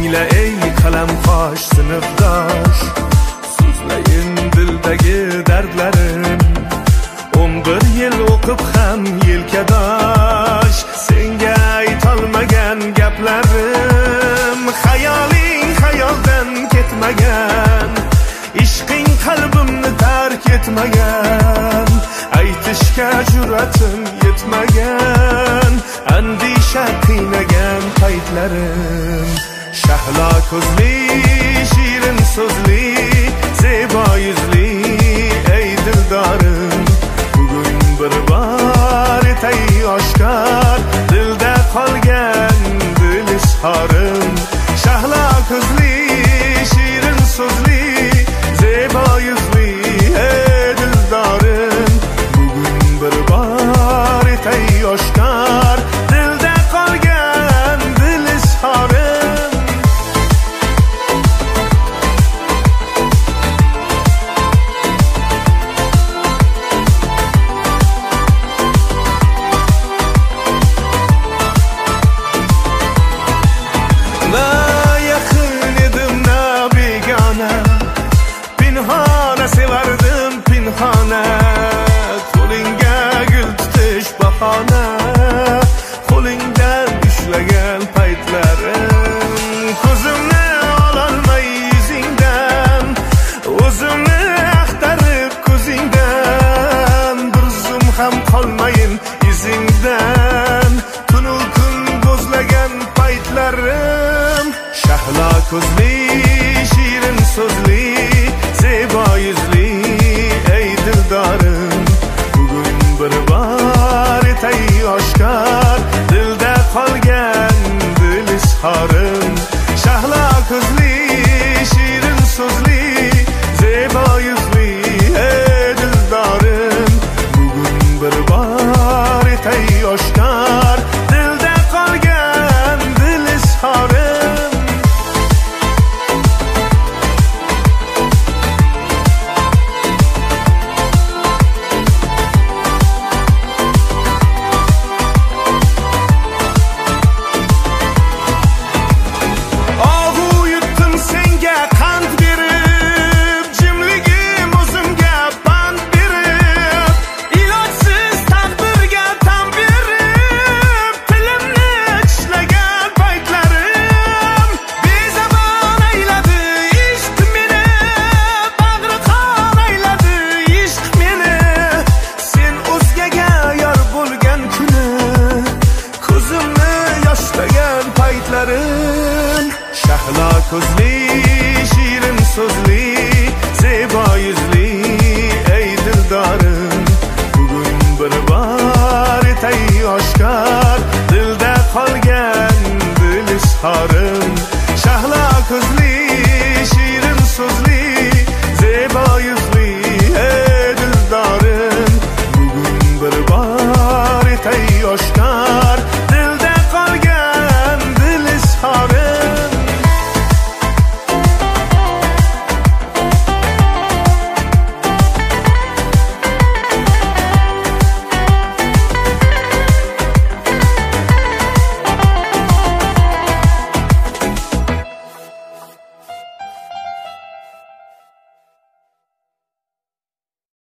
tingla ey qalam qosh sinfdosh, so'zlayin dildagi dardlarim. 11 yil o'qib ham yelkadosh, senga aytolmagan gaplarim. Hayoling xayoldan ketmagan, ishqing qalbimni tark etmagan. Aytishga jur'atim yetmagan, andisha qiynagan paytlarim. Shahlo ko'zli, shirin so'zli, zebo yuzli ey dildorim. Bugun bir bor etay oshkor, dilda qolgan dil izhorim. Shahlo ko'zli, shirin so'zli, zebo yuzli ey dildorim. Bugun bir bor etay oshkor, dilda qolgan dil izhorim. Na yaqin edim na begona, pinhona sevardim pinhona. Qo'lingga gul tutish bahona, qo'lingdan ushlagan paytlarim. Ko'zimni ololmay yuzingdan, o'zimni axtarib ko'zingdan. Bir zum ham qolmayin izingdan, tunu kun bo'zlagan paytlarim. Shahlo ko'zli, shirin so'zli, zebo yuzli ey dildorim. Bugun bir bor etay oshkor, dilda qolgan dil izhorim. Shahlo ko'zli, shirin so'zli, zebo yuzli ey dildorim. Bugun bir bor etay oshkor, dilda qolgan dil izhorim. Shahlo ko'zli, shirin so'zli, zebo yuzli ey dildorim. Bugun bir bor etay oshkor, dilda qolgan dil izhorim. Shahlo ko'zli, shirin so'zli,